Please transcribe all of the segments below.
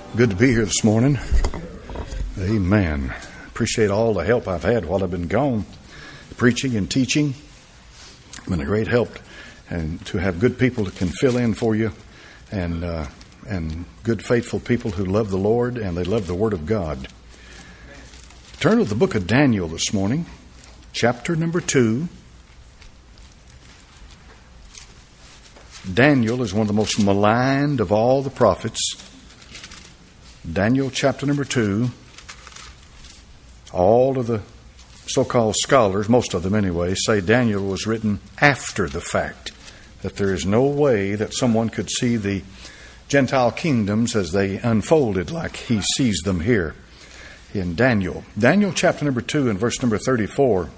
Good to be here this morning. Amen. Appreciate all the help I've had while I've been gone, preaching and teaching. It's been a great help, and to have good people that can fill in for you, and good faithful people who love the Lord and they love the Word of God. Turn to the book of Daniel this morning, chapter number 2. Daniel is one of the most maligned of all the prophets. Daniel chapter number 2. All of the so-called scholars, most of them anyway, say Daniel was written after the fact, that there is no way that someone could see the Gentile kingdoms as they unfolded like he sees them here in Daniel. Daniel chapter number 2 and verse number 34.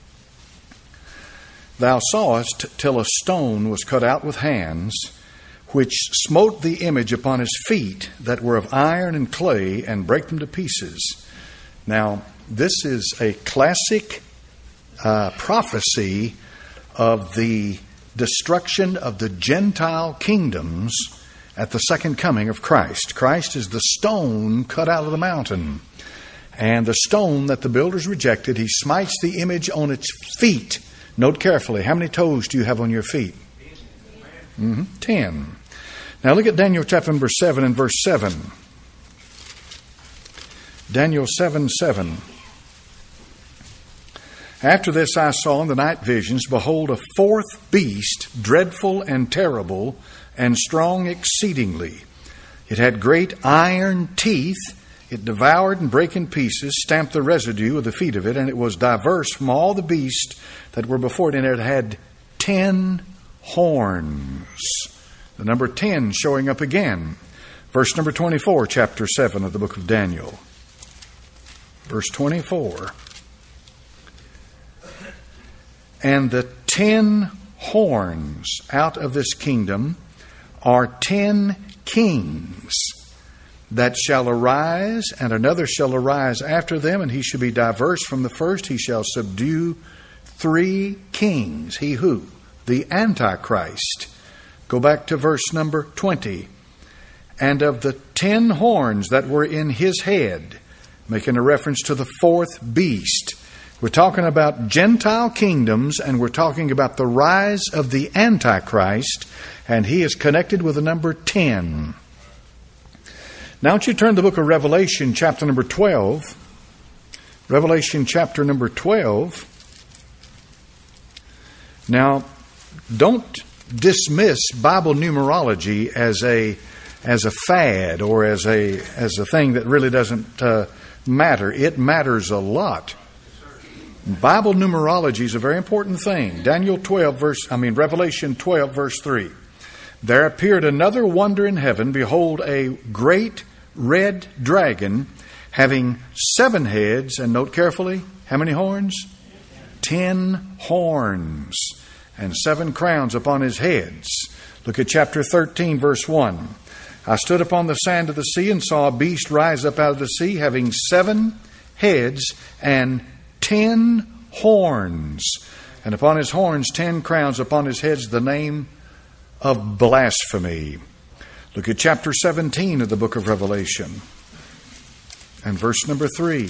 Thou sawest till a stone was cut out with hands, which smote the image upon his feet that were of iron and clay, and brake them to pieces. Now, this is a classic prophecy of the destruction of the Gentile kingdoms at the second coming of Christ. Christ is the stone cut out of the mountain. And the stone that the builders rejected, he smites the image on its feet. Note carefully, how many toes do you have on your feet? 10. Now look at Daniel chapter number 7 and verse 7. Daniel 7:7. After this I saw in the night visions, behold, a fourth beast, dreadful and terrible, and strong exceedingly. It had great iron teeth. It devoured and brake in pieces, stamped the residue of the feet of it, and it was diverse from all the beasts that were before it, and it had 10 horns. The number 10 showing up again. Verse number 24, chapter 7 of the book of Daniel. Verse 24. And the 10 horns out of this kingdom are 10 kings that shall arise, and another shall arise after them, and he shall be diverse from the first. He shall subdue 3 kings. He who? The Antichrist. Go back to verse number 20. And of the 10 horns that were in his head, making a reference to the fourth beast. We're talking about Gentile kingdoms, and we're talking about the rise of the Antichrist, and he is connected with the number 10. Now, don't you turn to the book of Revelation, chapter number 12. Revelation, chapter number 12. Now, don't dismiss Bible numerology as a fad or as a thing that really doesn't matter. It matters a lot. Bible numerology is a very important thing. Revelation 12, verse 3. There appeared another wonder in heaven. Behold, a great red dragon having 7 heads. And note carefully, how many horns? 10 horns and 7 crowns upon his heads. Look at chapter 13, verse 1. I stood upon the sand of the sea and saw a beast rise up out of the sea, having 7 heads and 10 horns. And upon his horns 10 crowns, upon his heads the name of blasphemy. Look at chapter 17 of the book of Revelation and verse number 3.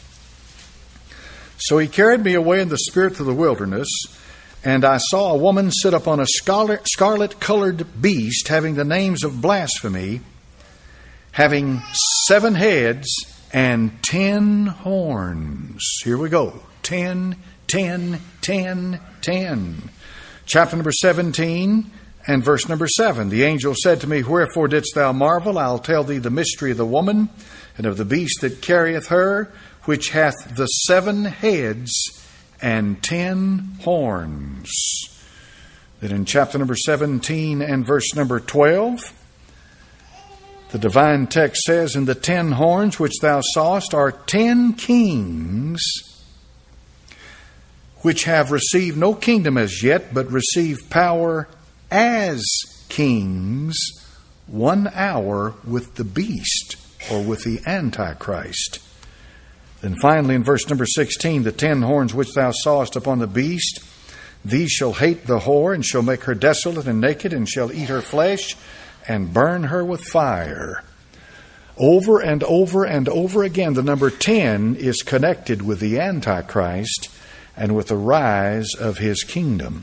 So he carried me away in the spirit to the wilderness, and I saw a woman sit upon a scarlet-colored beast, having the names of blasphemy, having 7 heads and 10 horns. Here we go. 10, 10, 10, 10. Chapter number 17 and verse number 7. The angel said to me, Wherefore didst thou marvel? I'll tell thee the mystery of the woman and of the beast that carrieth her, which hath the 7 heads and 10 horns. Then in chapter number 17 and verse number 12, the divine text says, And the 10 horns which thou sawest are 10 kings, which have received no kingdom as yet, but receive power as kings 1 hour with the beast, or with the Antichrist. Then finally in verse number 16, the 10 horns which thou sawest upon the beast, these shall hate the whore, and shall make her desolate and naked, and shall eat her flesh, and burn her with fire. Over and over and over again, the number 10 is connected with the Antichrist and with the rise of his kingdom.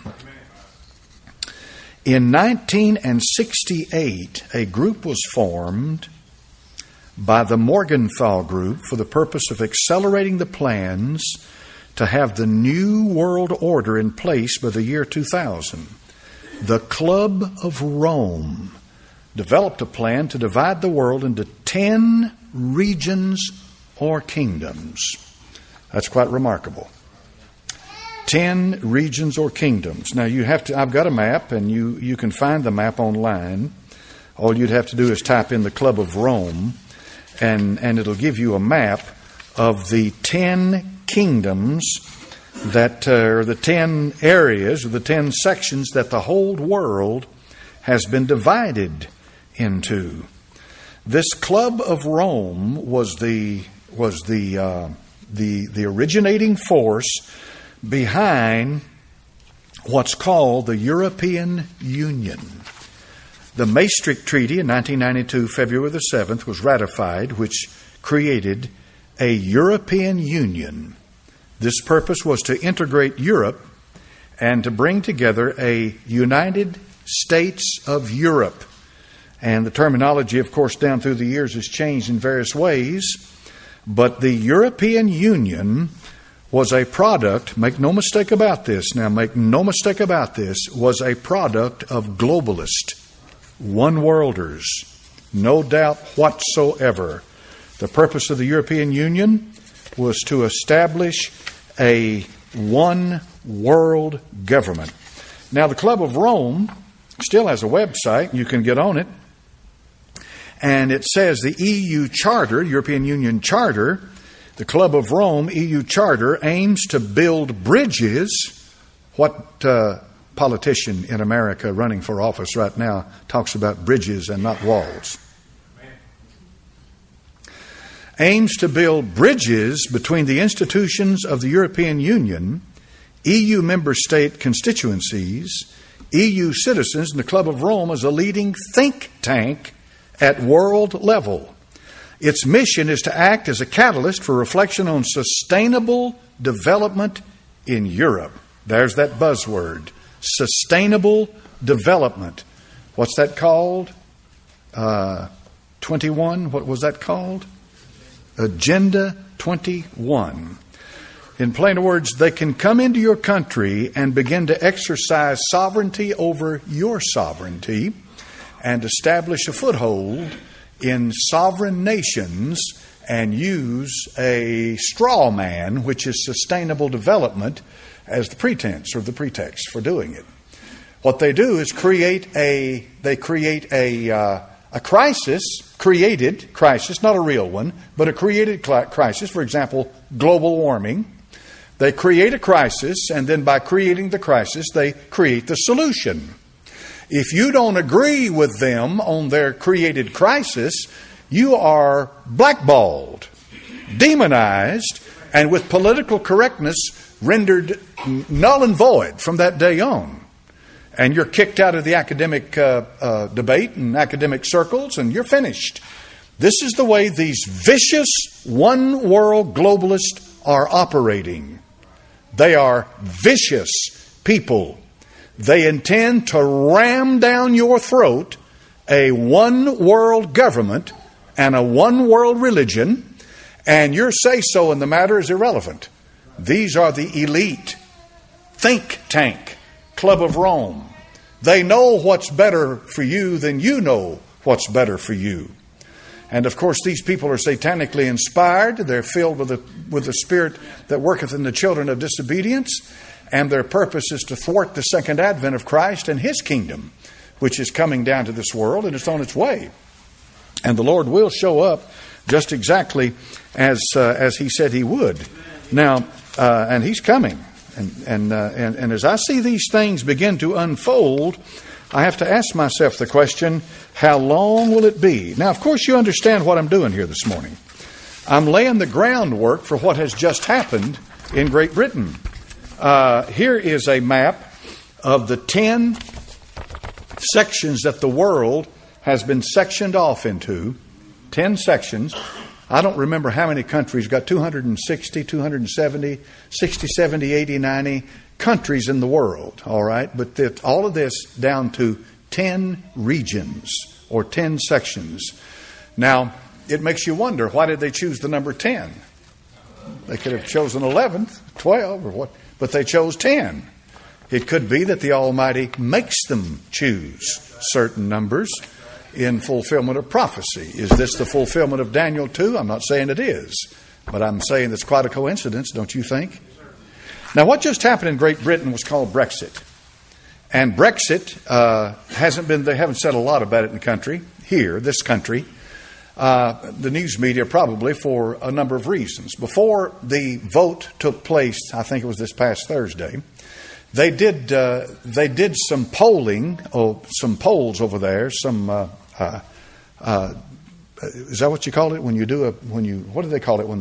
In 1968, a group was formed by the Morgenthau Group for the purpose of accelerating the plans to have the new world order in place by the year 2000. The Club of Rome developed a plan to divide the world into 10 regions or kingdoms. That's quite remarkable. 10 regions or kingdoms. Now I've got a map, and you can find the map online. All you'd have to do is type in the Club of Rome, and it'll give you a map of the 10 kingdoms that are the 10 areas or the 10 sections that the whole world has been divided into. This Club of Rome was the originating force behind what's called the European Union. The Maastricht Treaty in 1992, February the 7th, was ratified, which created a European Union. This purpose was to integrate Europe and to bring together a United States of Europe. And the terminology, of course, down through the years has changed in various ways. But the European Union was a product, make no mistake about this, was a product of globalist, one-worlders, no doubt whatsoever. The purpose of the European Union was to establish a one-world government. Now, the Club of Rome still has a website. You can get on it. And it says the EU Charter, European Union Charter, the Club of Rome EU Charter aims to build bridges. What politician in America running for office right now talks about bridges and not walls? Aims to build bridges between the institutions of the European Union, EU member state constituencies, EU citizens, and the Club of Rome is a leading think tank at world level. Its mission is to act as a catalyst for reflection on sustainable development in Europe. There's that buzzword, sustainable development. What's that called? 21, what was that called? Agenda 21. In plain words, they can come into your country and begin to exercise sovereignty over your sovereignty and establish a foothold in sovereign nations and use a straw man, which is sustainable development, as the pretense or the pretext for doing it. What they do is create a created crisis, not a real one, but a created crisis. For example, global warming. They create a crisis, and then by creating the crisis, they create the solution. If you don't agree with them on their created crisis, you are blackballed, demonized, and with political correctness rendered null and void from that day on. And you're kicked out of the academic debate and academic circles, and you're finished. This is the way these vicious one-world globalists are operating. They are vicious people. They intend to ram down your throat a one-world government and a one-world religion, and your say-so in the matter is irrelevant. These are the elite think tank, Club of Rome. They know what's better for you than you know what's better for you. And of course, these people are satanically inspired. They're filled with the spirit that worketh in the children of disobedience. And their purpose is to thwart the second advent of Christ and His kingdom, which is coming down to this world, and it's on its way. And the Lord will show up just exactly as He said He would. Now, and He's coming. And as I see these things begin to unfold, I have to ask myself the question, how long will it be? Now, of course, you understand what I'm doing here this morning. I'm laying the groundwork for what has just happened in Great Britain. Here is a map of the 10 sections that the world has been sectioned off into. 10 sections. I don't remember how many countries. Got 260, 270, 60, 70, 80, 90 countries in the world, all right? But all of this down to 10 regions or 10 sections. Now, it makes you wonder, why did they choose the number 10? They could have chosen 11, 12, or what, but they chose 10. It could be that the Almighty makes them choose certain numbers in fulfillment of prophecy. Is this the fulfillment of Daniel 2? I'm not saying it is, but I'm saying it's quite a coincidence, don't you think? Now, what just happened in Great Britain was called Brexit. And Brexit they haven't said a lot about it in the country, this country. The news media probably for a number of reasons. Before the vote took place, I think it was this past Thursday, they did some polling, some polls over there. Is that what you call it when you do what do they call it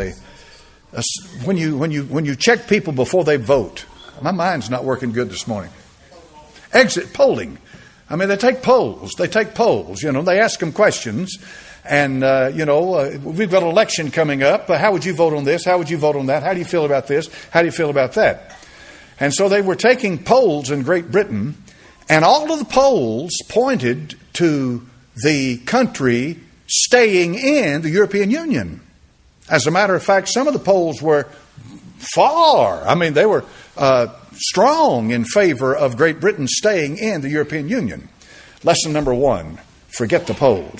when you check people before they vote? My mind's not working good this morning. Exit polling. I mean, they take polls. They ask them questions. And, we've got an election coming up. How would you vote on this? How would you vote on that? How do you feel about this? How do you feel about that? And so they were taking polls in Great Britain, and all of the polls pointed to the country staying in the European Union. As a matter of fact, some of the polls were they were strong in favor of Great Britain staying in the European Union. Lesson number 1, forget the polls.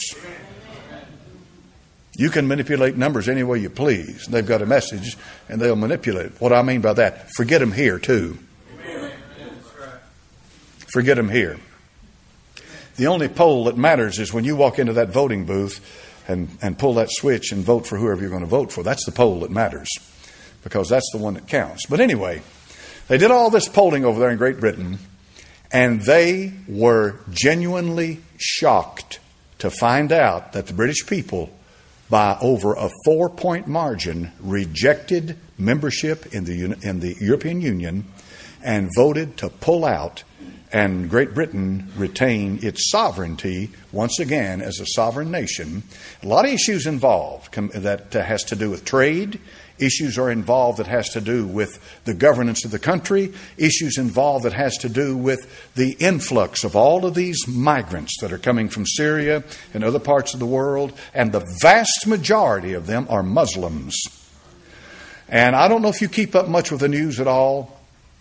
You can manipulate numbers any way you please. They've got a message, and they'll manipulate it. What do I mean by that? Forget them here, too. Forget them here. The only poll that matters is when you walk into that voting booth and pull that switch and vote for whoever you're going to vote for. That's the poll that matters, because that's the one that counts. But anyway, they did all this polling over there in Great Britain, and they were genuinely shocked to find out that the British people, by over a 4-point margin, rejected membership in the European Union and voted to pull out, and Great Britain retain its sovereignty once again as a sovereign nation. A lot of issues involved that has to do with trade. Issues are involved that has to do with the governance of the country. Issues involved that has to do with the influx of all of these migrants that are coming from Syria and other parts of the world. And the vast majority of them are Muslims. And I don't know if you keep up much with the news at all.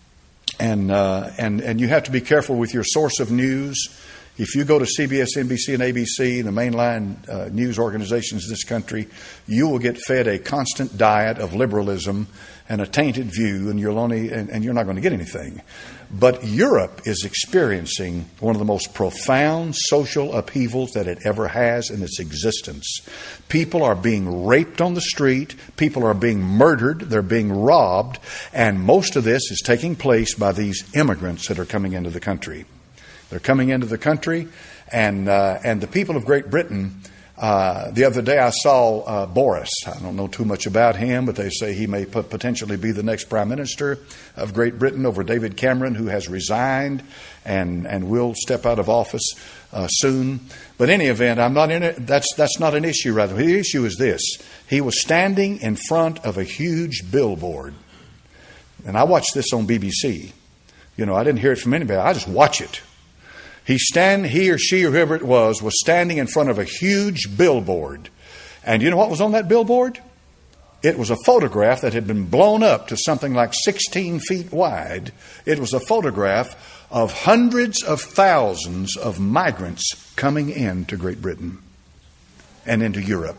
And you have to be careful with your source of news. If you go to CBS, NBC, and ABC, the mainline news organizations of this country, you will get fed a constant diet of liberalism and a tainted view, and you're not going to get anything. But Europe is experiencing one of the most profound social upheavals that it ever has in its existence. People are being raped on the street. People are being murdered. They're being robbed. And most of this is taking place by these immigrants that are coming into the country. They're coming into the country, and the people of Great Britain. The other day I saw Boris. I don't know too much about him, but they say he may potentially be the next Prime Minister of Great Britain over David Cameron, who has resigned and will step out of office soon. But in any event, I'm not in it. That's not an issue. Rather, the issue is this: he was standing in front of a huge billboard, and I watched this on BBC. I didn't hear it from anybody. I just watch it. He or she or whoever it was standing in front of a huge billboard. And you know what was on that billboard? It was a photograph that had been blown up to something like 16 feet wide. It was a photograph of hundreds of thousands of migrants coming into Great Britain and into Europe.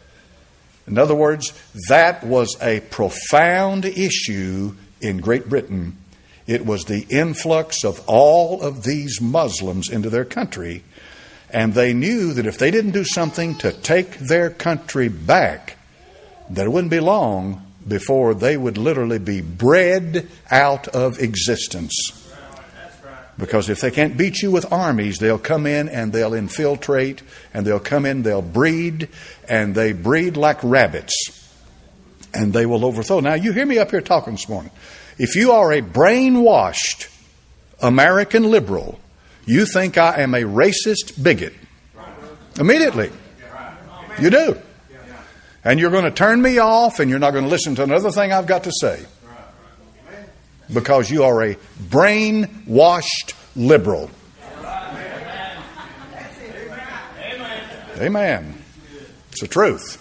In other words, that was a profound issue in Great Britain. It was the influx of all of these Muslims into their country. And they knew that if they didn't do something to take their country back, that it wouldn't be long before they would literally be bred out of existence. Because if they can't beat you with armies, they'll come in and they'll infiltrate, and they'll come in, they'll breed, and they breed like rabbits. And they will overthrow. Now, you hear me up here talking this morning. If you are a brainwashed American liberal, you think I am a racist bigot. Immediately. You do. And you're going to turn me off, and you're not going to listen to another thing I've got to say. Because you are a brainwashed liberal. Amen. It's the truth.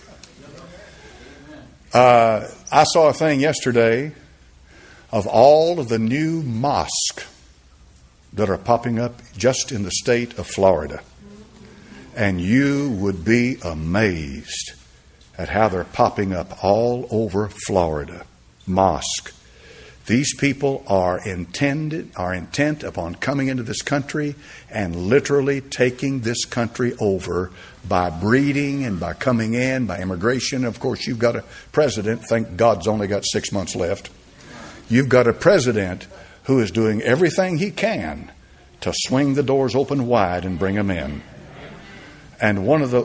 I saw a thing yesterday of all of the new mosques that are popping up just in the state of Florida. And you would be amazed at how they're popping up all over Florida. Mosque. These people are intent upon coming into this country and literally taking this country over by breeding and by coming in, by immigration. Of course, you've got a president, thank God's only got 6 months left. You've got a president who is doing everything he can to swing the doors open wide and bring them in. And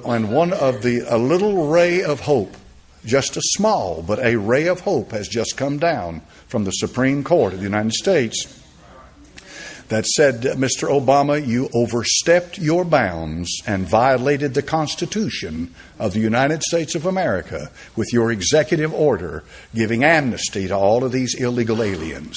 a little ray of hope, just a small, but a ray of hope has just come down from the Supreme Court of the United States that said, Mr. Obama, you overstepped your bounds and violated the Constitution of the United States of America with your executive order giving amnesty to all of these illegal aliens.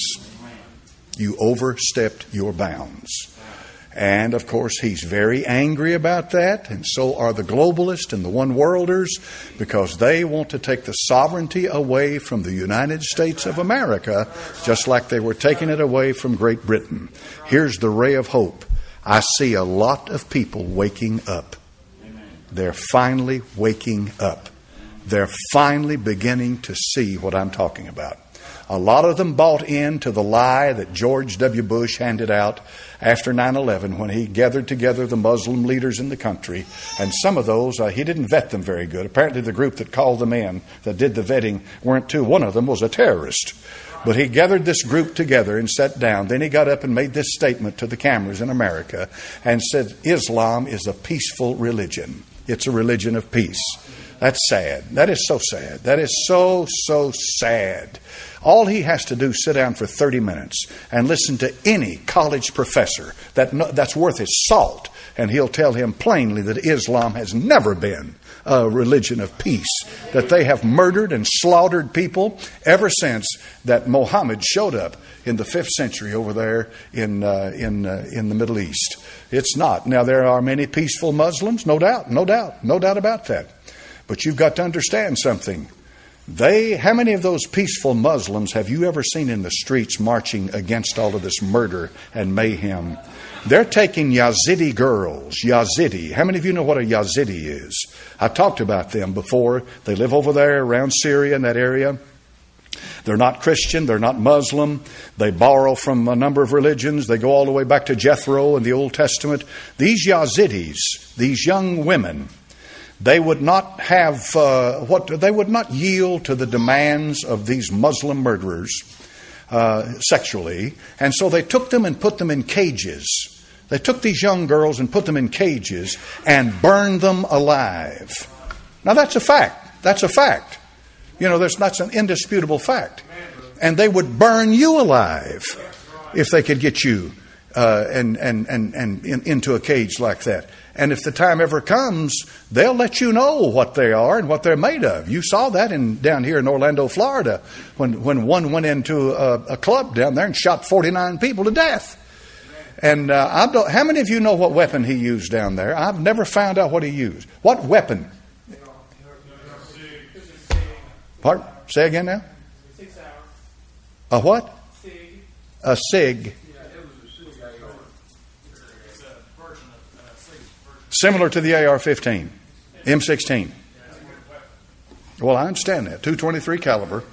You overstepped your bounds. And, of course, he's very angry about that, and so are the globalists and the one-worlders, because they want to take the sovereignty away from the United States of America, just like they were taking it away from Great Britain. Here's the ray of hope. I see a lot of people waking up. They're finally waking up. They're finally beginning to see what I'm talking about. A lot of them bought into the lie that George W. Bush handed out after 9/11 when he gathered together the Muslim leaders in the country. And some of those, he didn't vet them very good. Apparently the group that called them in, that did the vetting, weren't too. One of them was a terrorist. But he gathered this group together and sat down. Then he got up and made this statement to the cameras in America and said, Islam is a peaceful religion. It's a religion of peace. That's sad. That is so sad. That is so sad. All he has to do is sit down for 30 minutes and listen to any college professor that's worth his salt, and he'll tell him plainly that Islam has never been a religion of peace, that they have murdered and slaughtered people ever since that Muhammad showed up in the 5th century over there in the Middle East. It's not. Now, there are many peaceful Muslims, no doubt about that. But you've got to understand something. How many of those peaceful Muslims have you ever seen in the streets marching against all of this murder and mayhem? They're taking Yazidi girls. Yazidi. How many of you know what a Yazidi is? I've talked about them before. They live over there around Syria in that area. They're not Christian. They're not Muslim. They borrow from a number of religions. They go all the way back to Jethro in the Old Testament. These Yazidis, these young women, they would not they would not yield to the demands of these Muslim murderers sexually, and so they took them and put them in cages. They took these young girls and put them in cages and burned them alive. Now that's a fact. That's a fact. You know, that's an indisputable fact. And they would burn you alive if they could get you into a cage like that. And if the time ever comes, they'll let you know what they are and what they're made of. You saw that down here in Orlando, Florida, when one went into a club down there and shot 49 people to death. And how many of you know what weapon he used down there? I've never found out what he used. What weapon? Pardon? Say again now? A what? A SIG. Similar to the AR-15, M16. Well, I understand that. .223 caliber,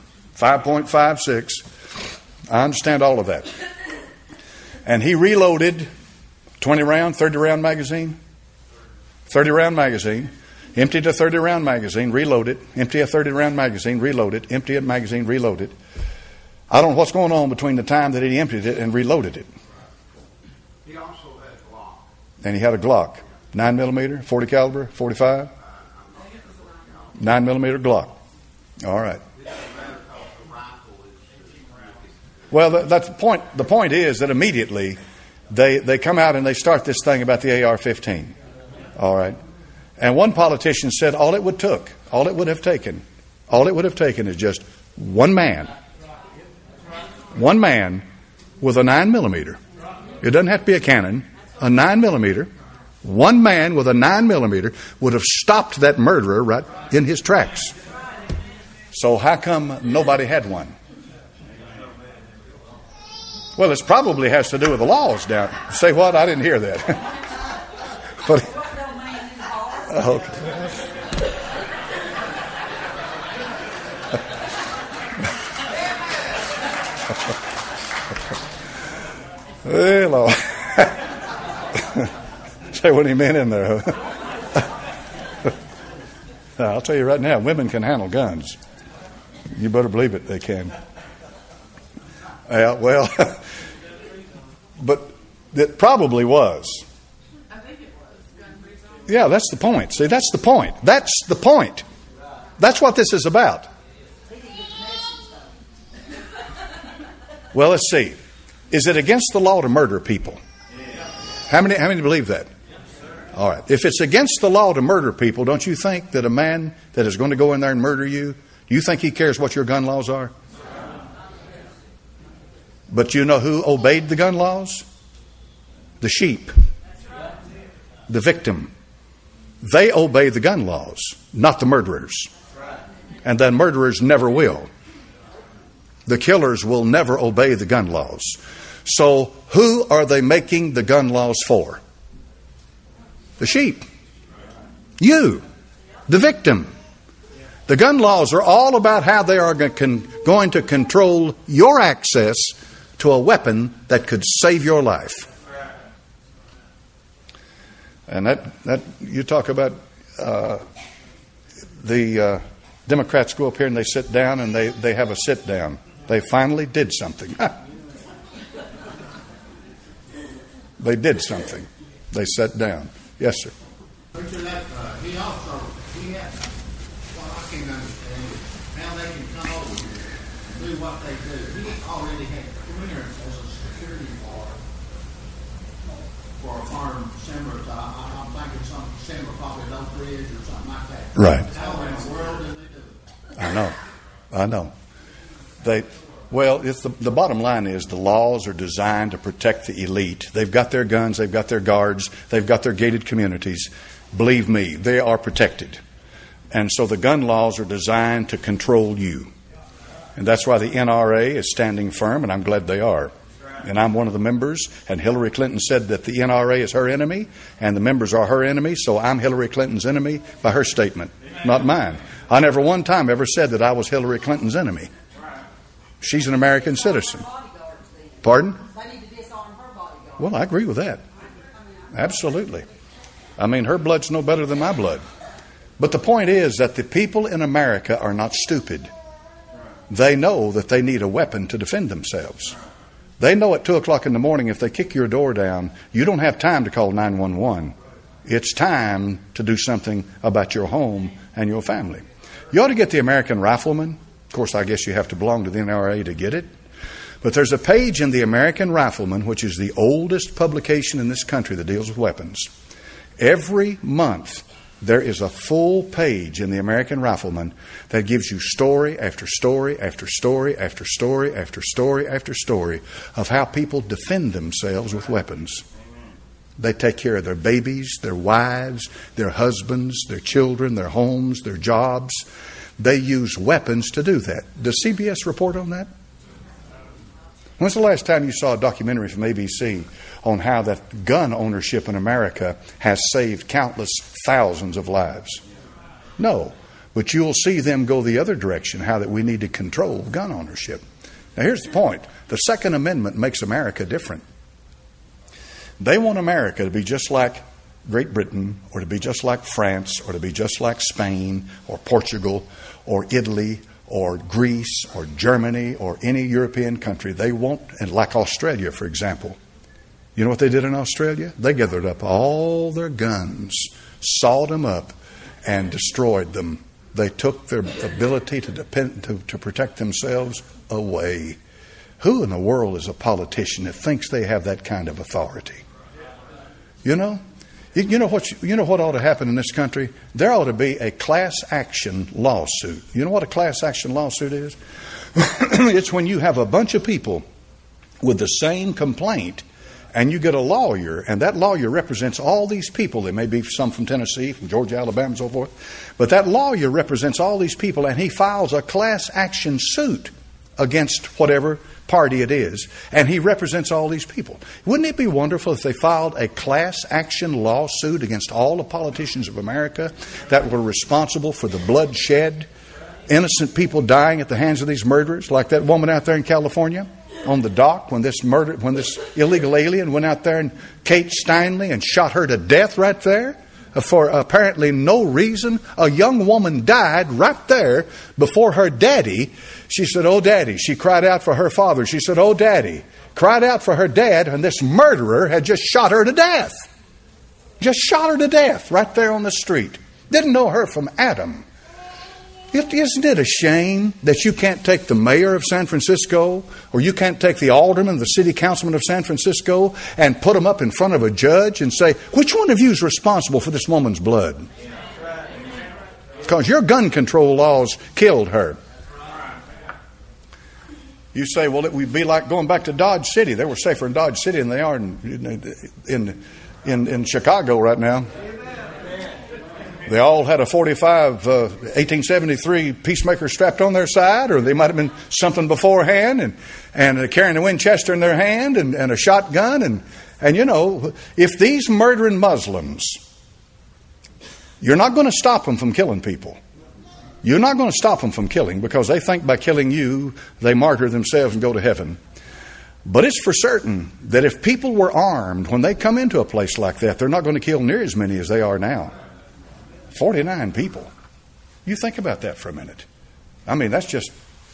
5.56. I understand all of that. And he reloaded 20-round, 30-round magazine. 30-round magazine. Emptied a 30-round magazine, reload it. Empty a 30-round magazine, reload it. Empty a magazine, reload it. I don't know what's going on between the time that he emptied it and reloaded it. He also had a Glock. And he had a Glock. 9mm, 40 caliber, 45? 9mm Glock. All right. Well, that's the point. The point is that immediately they come out and they start this thing about the AR-15. All right. And one politician said all it would have taken is just one man with a 9mm. It doesn't have to be a cannon, a 9mm. One man with a 9mm would have stopped that murderer right in his tracks. So how come nobody had one? Well, it probably has to do with the laws down. Say what? I didn't hear that. But, okay. Hello. Say what he meant in there. I'll tell you right now, women can handle guns. You better believe it, they can. Well, but it probably was. I think it was. Yeah, that's the point. See, that's the point. That's the point. That's what this is about. Well, let's see. Is it against the law to murder people? How many believe that? All right. If it's against the law to murder people, don't you think that a man that is going to go in there and murder you, do you think he cares what your gun laws are? But you know who obeyed the gun laws? The sheep. The victim. They obey the gun laws, not the murderers. And then murderers never will. The killers will never obey the gun laws. So who are they making the gun laws for? The sheep. You. The victim. The gun laws are all about how they are going to control your access to a weapon that could save your life. And that you talk about the Democrats go up here and they sit down and they have a sit down. They finally did something. They did something. They sat down. Yes, sir. Preacher, he had, what I can't understand is how they can come over here and do what they do. He already had clearance as a security guard for a farm similar to, I'm thinking something similar, probably at Oak Ridge or something like that. Right. How in the world did they do it? I know. The bottom line is the laws are designed to protect the elite. They've got their guns, they've got their guards, they've got their gated communities. Believe me, they are protected. And so the gun laws are designed to control you. And that's why the NRA is standing firm, and I'm glad they are. And I'm one of the members, and Hillary Clinton said that the NRA is her enemy, and the members are her enemy, so I'm Hillary Clinton's enemy by her statement, not mine. I never one time ever said that I was Hillary Clinton's enemy. She's an American citizen. Pardon? Well, I agree with that. Absolutely. I mean, her blood's no better than my blood. But the point is that the people in America are not stupid. They know that they need a weapon to defend themselves. They know at 2 o'clock in the morning if they kick your door down, you don't have time to call 911. It's time to do something about your home and your family. You ought to get the American Rifleman. Of course, I guess you have to belong to the NRA to get it. But there's a page in the American Rifleman, which is the oldest publication in this country that deals with weapons. Every month, there is a full page in the American Rifleman that gives you story after story after story after story after story after story of how people defend themselves with weapons. They take care of their babies, their wives, their husbands, their children, their homes, their jobs. They use weapons to do that. Does CBS report on that? When's the last time you saw a documentary from ABC on how that gun ownership in America has saved countless thousands of lives? No. But you'll see them go the other direction, how that we need to control gun ownership. Now here's the point. The Second Amendment makes America different. They want America to be just like Great Britain, or to be just like France, or to be just like Spain, or Portugal, or Italy, or Greece, or Germany, or any European country. They want, and like Australia, for example. You know what they did in Australia? They gathered up all their guns, sawed them up, and destroyed them. They took their ability to protect themselves away. Who in the world is a politician that thinks they have that kind of authority? You know, You know what ought to happen in this country? There ought to be a class action lawsuit. You know what a class action lawsuit is? It's when you have a bunch of people with the same complaint, and you get a lawyer, and that lawyer represents all these people. There may be some from Tennessee, from Georgia, Alabama, and so forth. But that lawyer represents all these people, and he files a class action suit against whatever party it is, and he represents all these people. Wouldn't it be wonderful if they filed a class action lawsuit against all the politicians of America that were responsible for the bloodshed, innocent people dying at the hands of these murderers, like that woman out there in California on the dock when this illegal alien went out there and Kate Steinle and shot her to death right there for apparently no reason. A young woman died right there before her daddy. She said, "Oh, Daddy." She cried out for her father. She said, "Oh, Daddy." Cried out for her dad, and this murderer had just shot her to death. Just shot her to death right there on the street. Didn't know her from Adam. Isn't it a shame that you can't take the mayor of San Francisco, or you can't take the alderman, the city councilman of San Francisco, and put them up in front of a judge and say, which one of you is responsible for this woman's blood? Because your gun control laws killed her. You say, well, it would be like going back to Dodge City. They were safer in Dodge City than they are in Chicago right now. They all had a 45 1873 Peacemaker strapped on their side, or they might have been something beforehand, and carrying a Winchester in their hand and a shotgun. And you know, if these murdering Muslims, you're not going to stop them from killing people. You're not going to stop them from killing, because they think by killing you, they martyr themselves and go to heaven. But it's for certain that if people were armed when they come into a place like that, they're not going to kill near as many as they are now. 49 people. You think about that for a minute. I mean, that's just,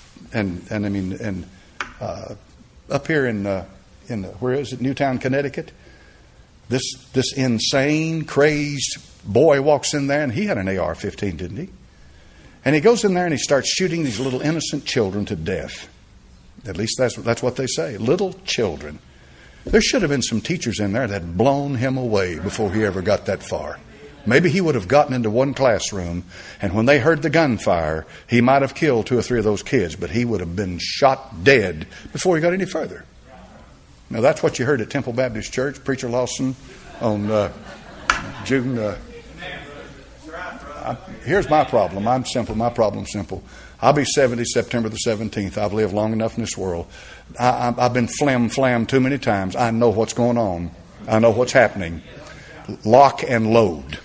up here in where is it? Newtown, Connecticut. This insane, crazed boy walks in there, and he had an AR-15, didn't he? And he goes in there and he starts shooting these little innocent children to death. At least that's what they say. Little children. There should have been some teachers in there that had blown him away before he ever got that far. Maybe he would have gotten into one classroom, and when they heard the gunfire, he might have killed 2 or 3 of those kids, but he would have been shot dead before he got any further. Now, that's what you heard at Temple Baptist Church, Preacher Lawson, on June. Here's my problem. I'm simple. My problem's simple. I'll be 70 September the 17th. I've lived long enough in this world. I've been flam too many times. I know what's going on. I know what's happening. Lock and load.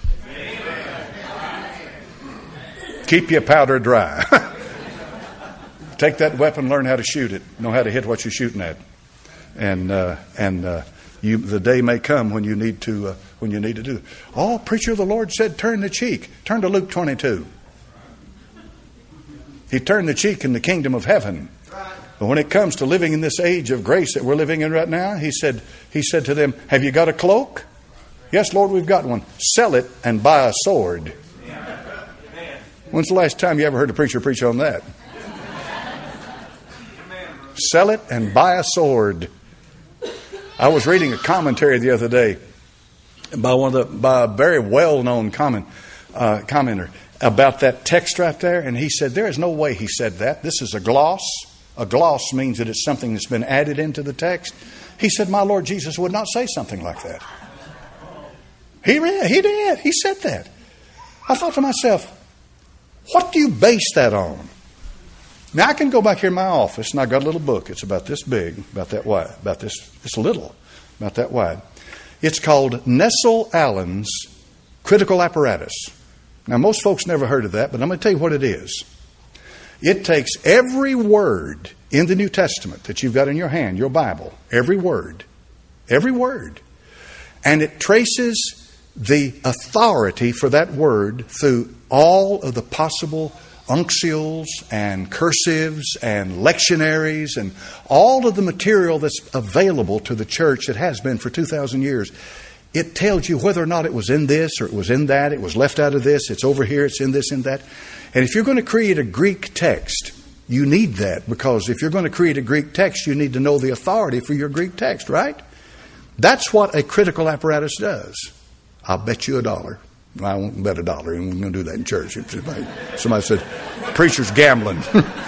Keep your powder dry. Take that weapon, learn how to shoot it, know how to hit what you're shooting at, and the day may come when you need to do it. Oh, preacher, the Lord said, turn the cheek. Turn to Luke 22. He turned the cheek in the kingdom of heaven. But when it comes to living in this age of grace that we're living in right now, he said to them, have you got a cloak? Yes, Lord, we've got one. Sell it and buy a sword. When's the last time you ever heard a preacher preach on that? Sell it and buy a sword. I was reading a commentary the other day by a very well-known commenter about that text right there, and he said there is no way he said that. This is a gloss. A gloss means that it's something that's been added into the text. He said, my Lord Jesus would not say something like that. He did. He said that. I thought to myself, what do you base that on? Now, I can go back here in my office, and I've got a little book. It's about this big, about that wide, it's little, about that wide. It's called Nestle Allen's Critical Apparatus. Now, most folks never heard of that, but I'm going to tell you what it is. It takes every word in the New Testament that you've got in your hand, your Bible, every word, and it traces the authority for that word through all of the possible uncials and cursives and lectionaries and all of the material that's available to the church that has been for 2,000 years. It tells you whether or not it was in this or it was in that, it was left out of this, it's over here, it's in this and that. And if you're going to create a Greek text, you need that, because if you're going to create a Greek text, you need to know the authority for your Greek text, right? That's what a critical apparatus does. I'll bet you $1. Well, I won't bet $1, and we're going to do that in church. Somebody said, preacher's gambling.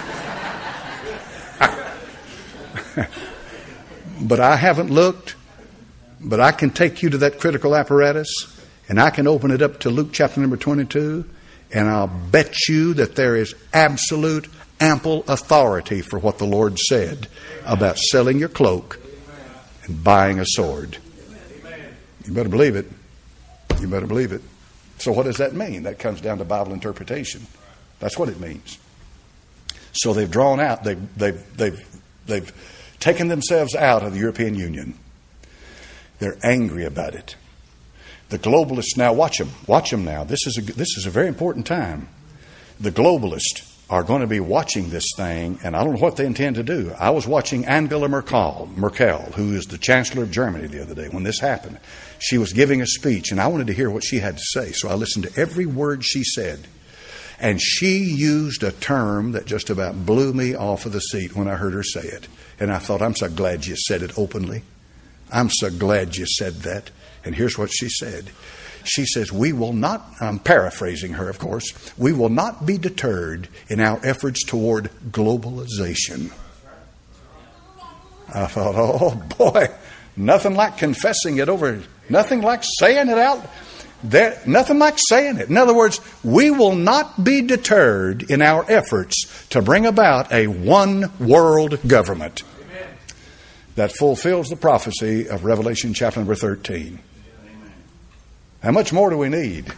But I haven't looked, but I can take you to that critical apparatus, and I can open it up to Luke chapter number 22, and I'll bet you that there is absolute, ample authority for what the Lord said about selling your cloak and buying a sword. You better believe it. You better believe it. So what does that mean? That comes down to Bible interpretation. That's what it means. So they've drawn out, they've taken themselves out of the European Union. They're angry about it. The globalists now, watch them now. This is a very important time. The globalists are going to be watching this thing, and I don't know what they intend to do. I was watching Angela Merkel, who is the Chancellor of Germany, the other day when this happened. She was giving a speech, and I wanted to hear what she had to say, so I listened to every word she said. And she used a term that just about blew me off of the seat when I heard her say it. And I thought, I'm so glad you said it openly. I'm so glad you said that. And here's what she said. She says, we will not, I'm paraphrasing her, of course, we will not be deterred in our efforts toward globalization. I thought, oh boy, nothing like confessing it over, nothing like saying it out. Nothing like saying it. In other words, we will not be deterred in our efforts to bring about a one world government. Amen. That fulfills the prophecy of Revelation chapter number 13. Amen. How much more do we need?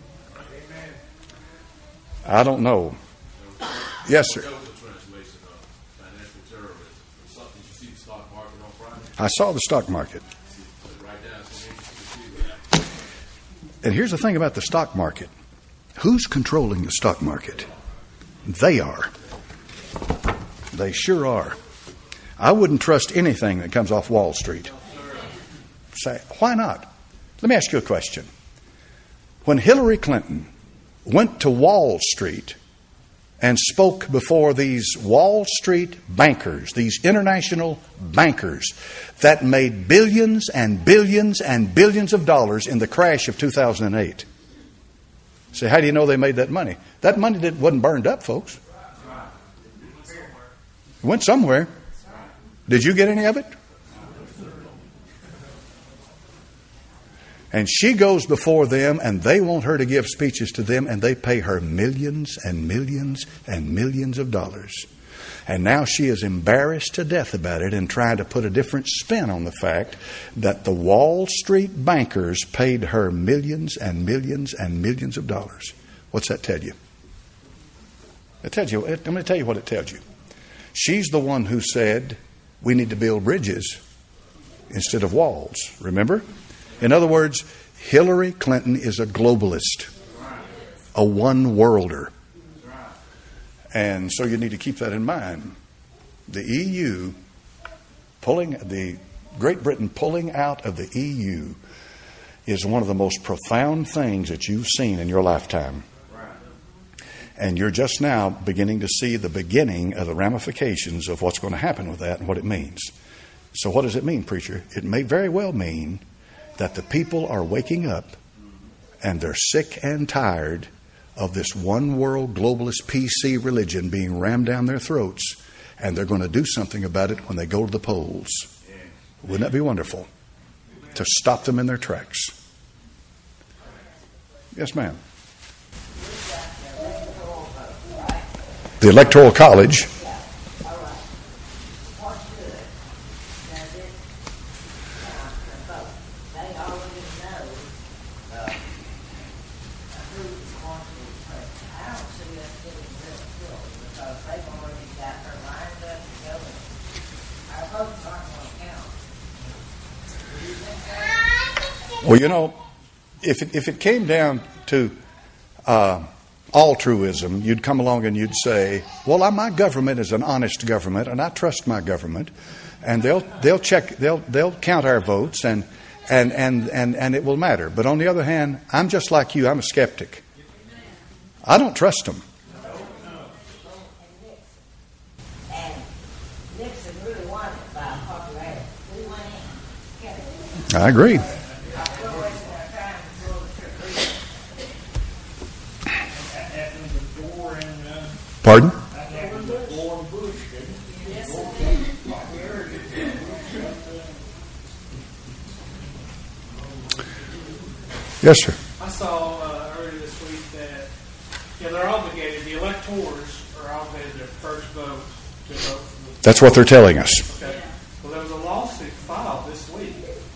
I don't know. Yes, sir. I saw the stock market. And here's the thing about the stock market. Who's controlling the stock market? They are. They sure are. I wouldn't trust anything that comes off Wall Street. Say, why not? Let me ask you a question. When Hillary Clinton went to Wall Street and spoke before these Wall Street bankers, these international bankers that made billions and billions and billions of dollars in the crash of 2008. So how do you know they made that money? That money wasn't burned up, folks. It went somewhere. Did you get any of it? And she goes before them, and they want her to give speeches to them, and they pay her millions and millions and millions of dollars. And now she is embarrassed to death about it and trying to put a different spin on the fact that the Wall Street bankers paid her millions and millions and millions of dollars. What's that tell you? It tells you. I'm going to tell you what it tells you. She's the one who said we need to build bridges instead of walls. Remember? In other words, Hillary Clinton is a globalist, a one-worlder. And so you need to keep that in mind. The EU the Great Britain pulling out of the EU is one of the most profound things that you've seen in your lifetime. And you're just now beginning to see the beginning of the ramifications of what's going to happen with that and what it means. So what does it mean, preacher? It may very well mean that the people are waking up and they're sick and tired of this one world globalist PC religion being rammed down their throats, and they're going to do something about it when they go to the polls. Wouldn't that be wonderful? To stop them in their tracks. Yes, ma'am. The Electoral College. Well, you know, if it came down to altruism, you'd come along and you'd say, well, my government is an honest government, and I trust my government, and they'll count our votes, and it will matter. But on the other hand, I'm just like you. I'm a skeptic. I don't trust them. I agree. Pardon? Yes, sir. I saw earlier this week that they're obligated, the electors are obligated their first vote to vote for the... That's what they're telling us. Okay. Well, there was a lawsuit filed this week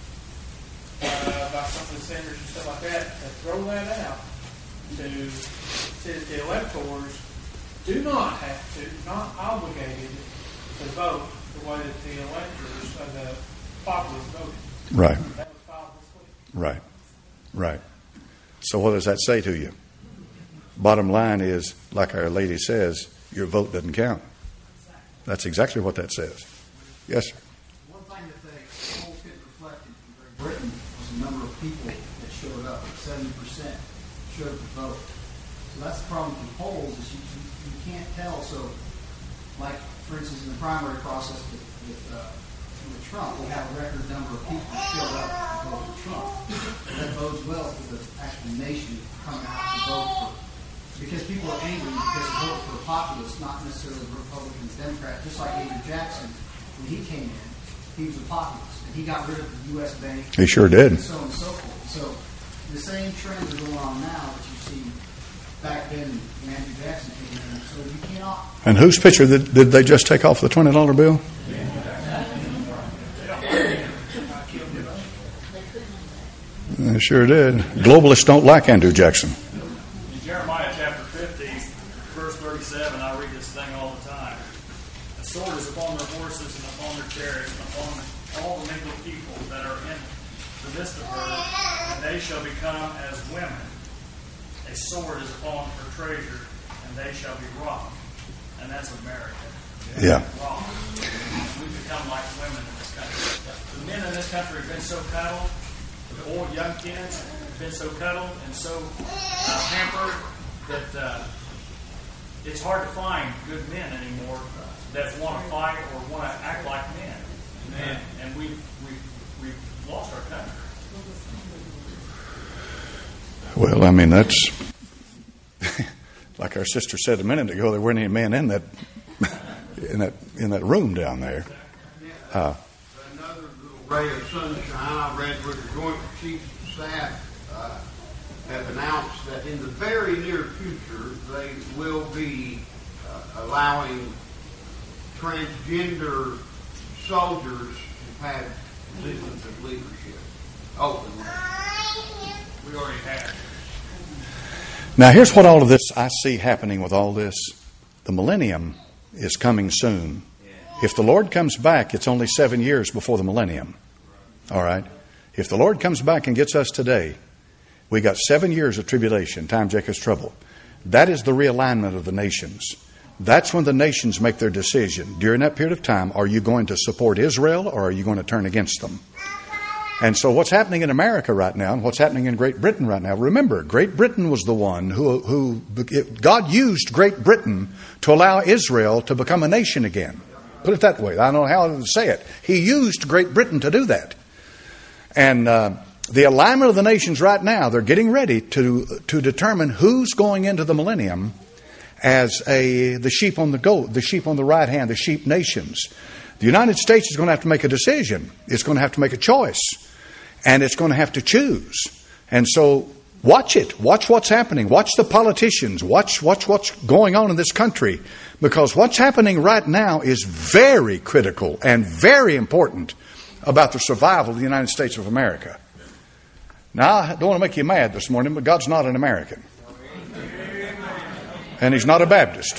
by some of the senators and stuff like that to throw that out to say that the electors do not have to, not obligated to vote the way that the electors of the populace voted. Right. That was filed this week. Right. Right. So what does that say to you? Bottom line is, like our lady says, your vote doesn't count. That's exactly what that says. Yes, sir. One thing that they polls get reflected in Great Britain was the number of people that showed up. 70% showed up to vote. So that's the problem with the polls is you can't tell. So, like, for instance, in the primary process with Trump, we have a record number of people who showed up to vote for Trump. That bodes well for the actual nation coming out to vote for. Because people are angry because they vote for a populist, not necessarily Republicans, Democrats. Just like Andrew Jackson, when he came in, he was a populist, and he got rid of the U.S. Bank. He sure did. And so on and so forth. So the same trends are going on now that you see back then when Andrew Jackson came in. So you cannot. And whose picture did they just take off the $20 bill? They sure did. Globalists don't like Andrew Jackson. In Jeremiah chapter 50, verse 37, I read this thing all the time. A sword is upon their horses and upon their chariots and upon all the mingled people that are in the midst of her, and they shall become as women. A sword is upon her treasure, and they shall be rocked. And that's America. Yeah. Rocked. We've become like women in this country. The men in this country have been so cuddled. The old young kids have been so cuddled and so pampered that it's hard to find good men anymore that want to fight or want to act like men. And we've lost our country. Well, I mean, that's like our sister said a minute ago. There weren't any men in that in that room down there. Another little ray of sunshine I read where the Joint Chiefs of Staff have announced that in the very near future they will be allowing transgender soldiers to have positions of leadership openly. We already have. Now, here's what all of this I see happening with all this. The millennium is coming soon. If the Lord comes back, it's only 7 years before the millennium. All right? If the Lord comes back and gets us today, we got 7 years of tribulation, time Jacob's trouble. That is the realignment of the nations. That's when the nations make their decision. During that period of time, are you going to support Israel or are you going to turn against them? And so what's happening in America right now and what's happening in Great Britain right now, remember, Great Britain was the one who God used Great Britain to allow Israel to become a nation again. Put it that way. I don't know how to say it. He used Great Britain to do that. And the alignment of the nations right now, they're getting ready to determine who's going into the millennium as the sheep on the goat, the sheep on the right hand, the sheep nations. The United States is going to have to make a decision. It's going to have to make a choice. And it's going to have to choose. And so watch it. Watch what's happening. Watch the politicians. Watch what's going on in this country. Because what's happening right now is very critical and very important about the survival of the United States of America. Now, I don't want to make you mad this morning, but God's not an American. And He's not a Baptist.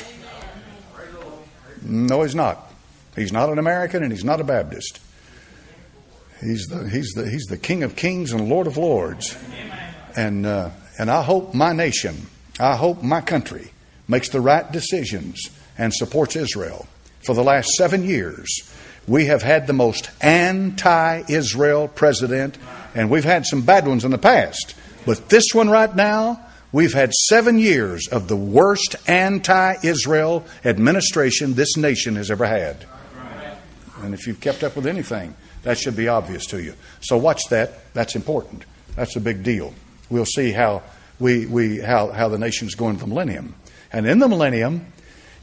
No, He's not. He's not an American and He's not a Baptist. He's the King of Kings and Lord of Lords. And I hope my nation, I hope my country makes the right decisions and supports Israel. For the last 7 years, we have had the most anti-Israel president, and we've had some bad ones in the past. But this one right now, we've had 7 years of the worst anti-Israel administration this nation has ever had. And if you've kept up with anything, that should be obvious to you. So watch that. That's important. That's a big deal. We'll see how the nation's going to the millennium. And in the millennium,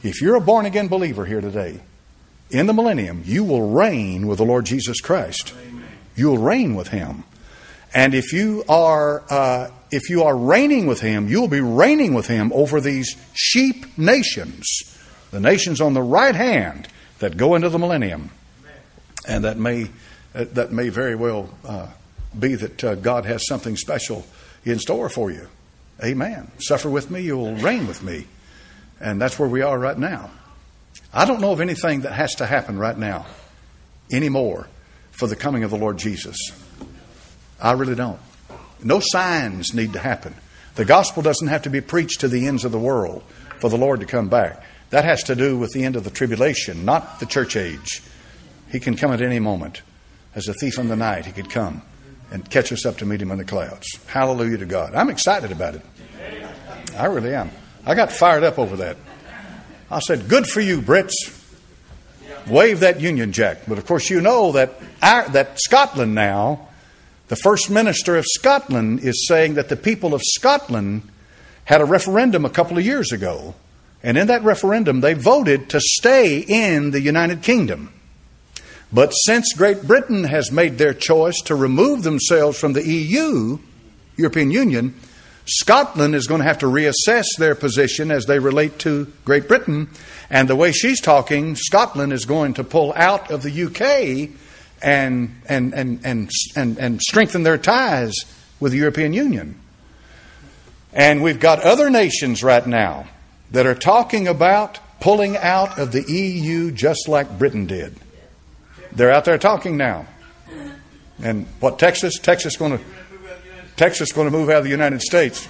If you're a born-again believer here today, in the millennium, you will reign with the Lord Jesus Christ. Amen. You'll reign with Him. And if you are reigning with Him, you'll be reigning with Him over these sheep nations, the nations on the right hand that go into the millennium. And that may very well be that God has something special in store for you. Amen. Suffer with me, you'll reign with me. And that's where we are right now. I don't know of anything that has to happen right now anymore for the coming of the Lord Jesus. I really don't. No signs need to happen. The gospel doesn't have to be preached to the ends of the world for the Lord to come back. That has to do with the end of the tribulation, not the church age. He can come at any moment. As a thief in the night, He could come and catch us up to meet Him in the clouds. Hallelujah to God. I'm excited about it. I really am. I got fired up over that. I said, good for you, Brits. Wave that Union Jack. But of course you know that Scotland now, the First Minister of Scotland is saying that the people of Scotland had a referendum a couple of years ago. And in that referendum they voted to stay in the United Kingdom. But since Great Britain has made their choice to remove themselves from the EU, European Union, Scotland is going to have to reassess their position as they relate to Great Britain. And the way she's talking, Scotland is going to pull out of the UK and strengthen their ties with the European Union. And we've got other nations right now that are talking about pulling out of the EU just like Britain did. They're out there talking now. And what, Texas? Texas going to move out of the United States.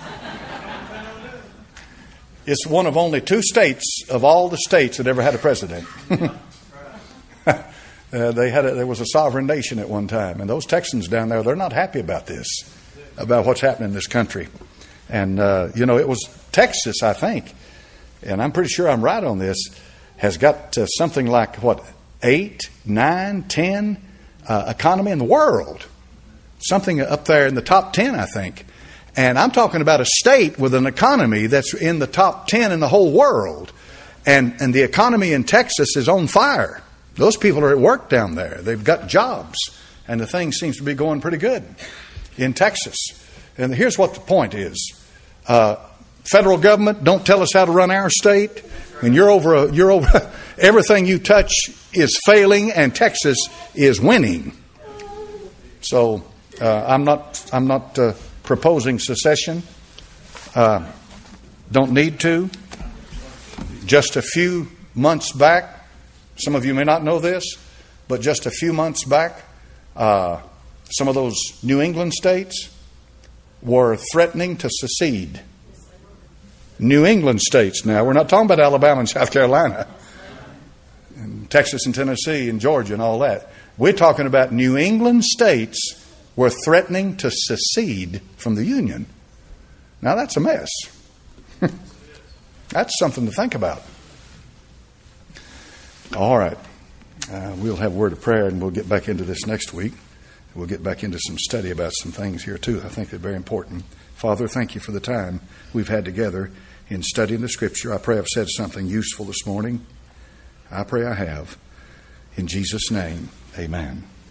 It's one of only 2 states of all the states that ever had a president. There was a sovereign nation at one time. And those Texans down there, they're not happy about this, about what's happening in this country. And, it was Texas, I think, and I'm pretty sure I'm right on this, has got something like, 8, 9, 10 economy in the world. Something up there in the top 10, I think. And I'm talking about a state with an economy that's in the top 10 in the whole world. And the economy in Texas is on fire. Those people are at work down there. They've got jobs. And the thing seems to be going pretty good in Texas. And here's what the point is. Federal government, don't tell us how to run our state. And you're over everything you touch is failing and Texas is winning. So I'm not proposing secession. Don't need to. Just a few months back, some of you may not know this, but just a few months back, some of those New England states were threatening to secede. New England states now. We're not talking about Alabama and South Carolina, and Texas and Tennessee and Georgia and all that. We're talking about New England states were threatening to secede from the Union. Now that's a mess. That's something to think about. All right. We'll have a word of prayer and we'll get back into this next week. We'll get back into some study about some things here too. I think they're very important. Father, thank you for the time we've had together in studying the Scripture. I pray I've said something useful this morning. I pray I have. In Jesus' name, amen.